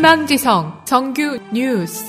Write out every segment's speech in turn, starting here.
희망지성 정규 뉴스.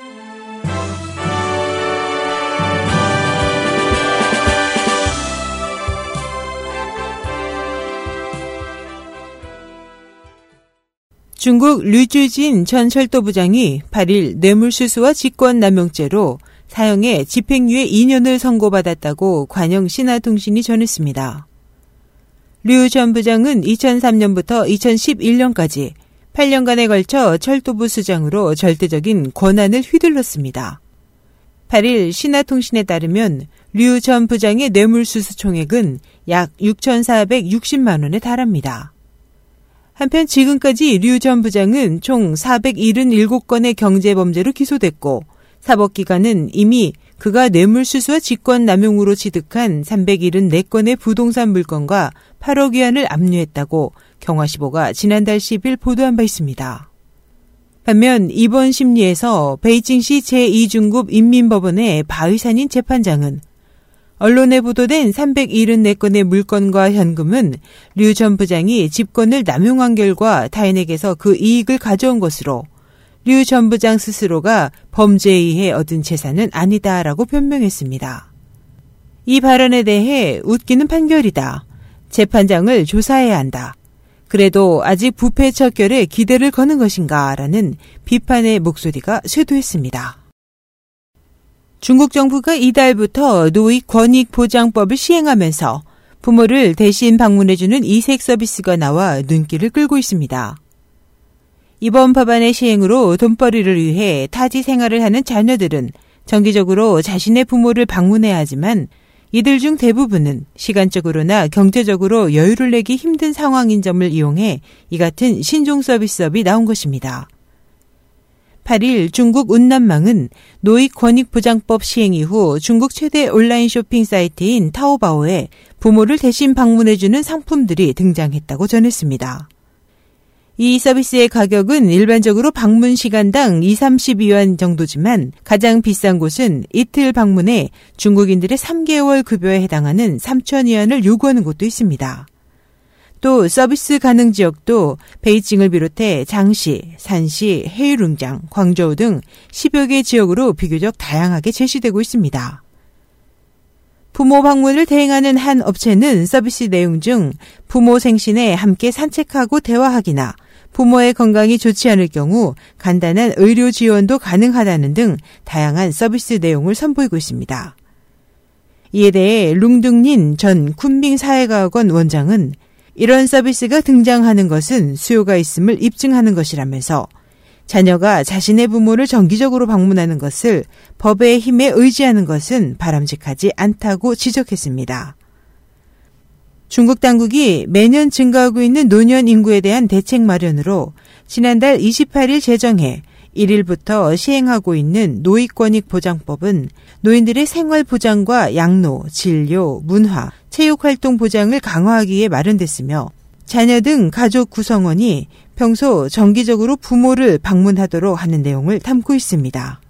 중국 류주진 전 철도부장이 8일 뇌물수수와 직권남용죄로 사형에 집행유예 2년을 선고받았다고 관영 신화통신이 전했습니다. 류 전 부장은 2003년부터 2011년까지 8년간에 걸쳐 철도부 수장으로 절대적인 권한을 휘둘렀습니다. 8일 신화통신에 따르면 류 전 부장의 뇌물수수 총액은 약 6,460만 원에 달합니다. 한편 지금까지 류 전 부장은 총 477건의 경제범죄로 기소됐고 사법기관은 이미 그가 뇌물수수와 직권남용으로 취득한 374건의 부동산 물건과 8억 위안을 압류했다고 경화시보가 지난달 10일 보도한 바 있습니다. 반면 이번 심리에서 베이징시 제2중급 인민법원의 바위산인 재판장은 언론에 보도된 374건의 물건과 현금은 류 전 부장이 집권을 남용한 결과 타인에게서 그 이익을 가져온 것으로 류 전 부장 스스로가 범죄에 의해 얻은 재산은 아니다라고 변명했습니다. 이 발언에 대해 웃기는 판결이다. 재판장을 조사해야 한다. 그래도 아직 부패 척결에 기대를 거는 것인가 라는 비판의 목소리가 쇄도했습니다. 중국 정부가 이달부터 노익권익보장법을 시행하면서 부모를 대신 방문해주는 이색 서비스가 나와 눈길을 끌고 있습니다. 이번 법안의 시행으로 돈벌이를 위해 타지 생활을 하는 자녀들은 정기적으로 자신의 부모를 방문해야 하지만 이들 중 대부분은 시간적으로나 경제적으로 여유를 내기 힘든 상황인 점을 이용해 이 같은 신종 서비스업이 나온 것입니다. 8일 중국 운남망은 노익권익보장법 시행 이후 중국 최대 온라인 쇼핑 사이트인 타오바오에 부모를 대신 방문해주는 상품들이 등장했다고 전했습니다. 이 서비스의 가격은 일반적으로 방문 시간당 2-30위안 정도지만 가장 비싼 곳은 이틀 방문에 중국인들의 3개월 급여에 해당하는 3,000위안을 요구하는 곳도 있습니다. 또 서비스 가능 지역도 베이징을 비롯해 장시, 산시, 헤이룽장, 광저우 등 10여 개 지역으로 비교적 다양하게 제시되고 있습니다. 부모 방문을 대행하는 한 업체는 서비스 내용 중 부모 생신에 함께 산책하고 대화하기나 부모의 건강이 좋지 않을 경우 간단한 의료 지원도 가능하다는 등 다양한 서비스 내용을 선보이고 있습니다. 이에 대해 룽둥린 전 쿤밍 사회과학원 원장은 이런 서비스가 등장하는 것은 수요가 있음을 입증하는 것이라면서 자녀가 자신의 부모를 정기적으로 방문하는 것을 법의 힘에 의지하는 것은 바람직하지 않다고 지적했습니다. 중국 당국이 매년 증가하고 있는 노년 인구에 대한 대책 마련으로 지난달 28일 제정해 1일부터 시행하고 있는 노익권익보장법은 노인들의 생활보장과 양로, 진료, 문화, 체육활동 보장을 강화하기 위해 마련됐으며 자녀 등 가족 구성원이 평소 정기적으로 부모를 방문하도록 하는 내용을 담고 있습니다.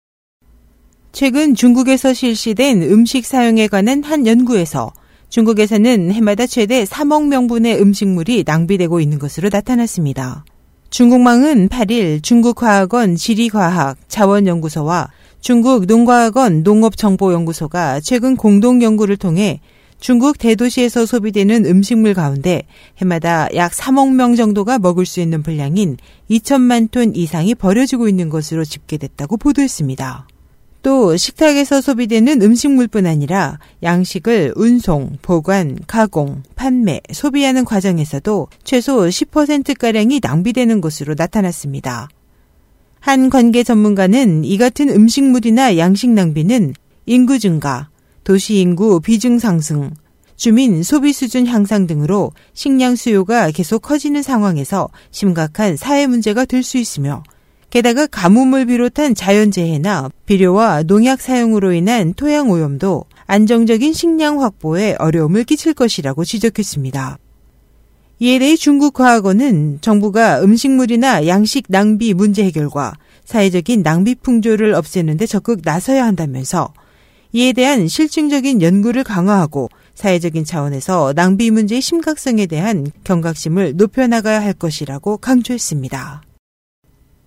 최근 중국에서 실시된 음식 사용에 관한 한 연구에서 중국에서는 해마다 최대 3억 명분의 음식물이 낭비되고 있는 것으로 나타났습니다. 중국망은 8일 중국과학원 지리과학 자원연구소와 중국 농과학원 농업정보연구소가 최근 공동연구를 통해 중국 대도시에서 소비되는 음식물 가운데 해마다 약 3억 명 정도가 먹을 수 있는 분량인 2천만 톤 이상이 버려지고 있는 것으로 집계됐다고 보도했습니다. 또 식탁에서 소비되는 음식물뿐 아니라 양식을 운송, 보관, 가공, 판매, 소비하는 과정에서도 최소 10%가량이 낭비되는 것으로 나타났습니다. 한 관계 전문가는 이 같은 음식물이나 양식 낭비는 인구 증가, 도시 인구 비중 상승, 주민 소비 수준 향상 등으로 식량 수요가 계속 커지는 상황에서 심각한 사회 문제가 될 수 있으며 게다가 가뭄을 비롯한 자연재해나 비료와 농약 사용으로 인한 토양 오염도 안정적인 식량 확보에 어려움을 끼칠 것이라고 지적했습니다. 이에 대해 중국과학원은 정부가 음식물이나 양식 낭비 문제 해결과 사회적인 낭비 풍조를 없애는 데 적극 나서야 한다면서 이에 대한 실증적인 연구를 강화하고 사회적인 차원에서 낭비 문제의 심각성에 대한 경각심을 높여나가야 할 것이라고 강조했습니다.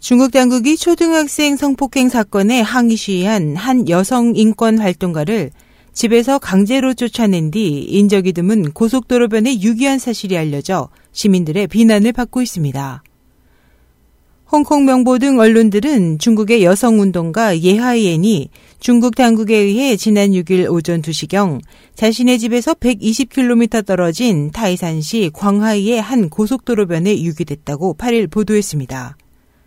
중국 당국이 초등학생 성폭행 사건에 항의 시위한 한 여성 인권 활동가를 집에서 강제로 쫓아낸 뒤 인적이 드문 고속도로변에 유기한 사실이 알려져 시민들의 비난을 받고 있습니다. 홍콩 명보 등 언론들은 중국의 여성운동가 예하이엔이 중국 당국에 의해 지난 6일 오전 2시경 자신의 집에서 120km 떨어진 타이산시 광하이의 한 고속도로변에 유기됐다고 8일 보도했습니다.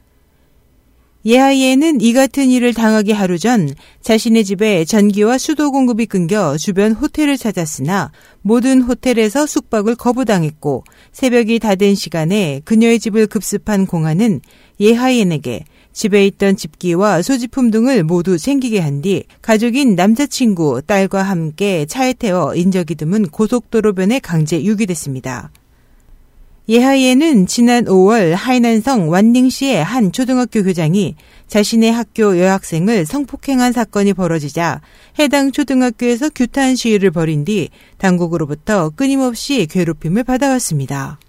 예하이엔은 이 같은 일을 당하기 하루 전 자신의 집에 전기와 수도 공급이 끊겨 주변 호텔을 찾았으나 모든 호텔에서 숙박을 거부당했고 새벽이 다 된 시간에 그녀의 집을 급습한 공안은 예하이엔에게 집에 있던 집기와 소지품 등을 모두 챙기게 한 뒤 가족인 남자친구, 딸과 함께 차에 태워 인적이 드문 고속도로변에 강제 유기됐습니다. 예하이엔은 지난 5월 하이난성 완닝시의 한 초등학교 교장이 자신의 학교 여학생을 성폭행한 사건이 벌어지자 해당 초등학교에서 규탄 시위를 벌인 뒤 당국으로부터 끊임없이 괴롭힘을 받아왔습니다.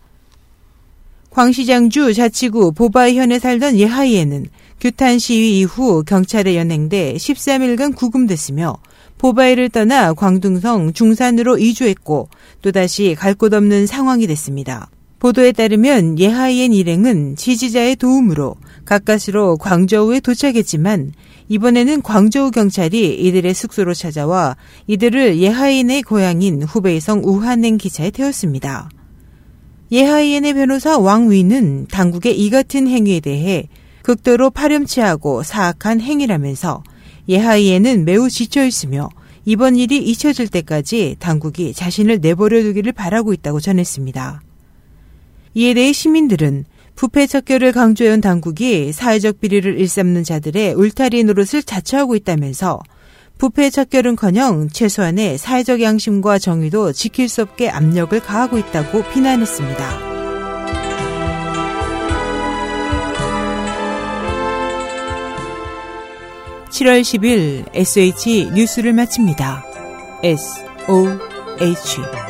광시장주 자치구 보바이현에 살던 예하이엔은 규탄 시위 이후 경찰에 연행돼 13일간 구금됐으며 보바이를 떠나 광둥성 중산으로 이주했고 또다시 갈 곳 없는 상황이 됐습니다. 보도에 따르면 예하이엔 일행은 지지자의 도움으로 가까스로 광저우에 도착했지만 이번에는 광저우 경찰이 이들의 숙소로 찾아와 이들을 예하이엔의 고향인 후베이성 우한행 기차에 태웠습니다. 예하이엔의 변호사 왕위는 당국의 이 같은 행위에 대해 극도로 파렴치하고 사악한 행위라면서 예하이엔은 매우 지쳐있으며 이번 일이 잊혀질 때까지 당국이 자신을 내버려 두기를 바라고 있다고 전했습니다. 이에 대해 시민들은 부패 척결을 강조해온 당국이 사회적 비리를 일삼는 자들의 울타리 노릇을 자처하고 있다면서 부패 척결은커녕 최소한의 사회적 양심과 정의도 지킬 수 없게 압력을 가하고 있다고 비난했습니다. (7월 10일) SH 뉴스를 마칩니다. SOH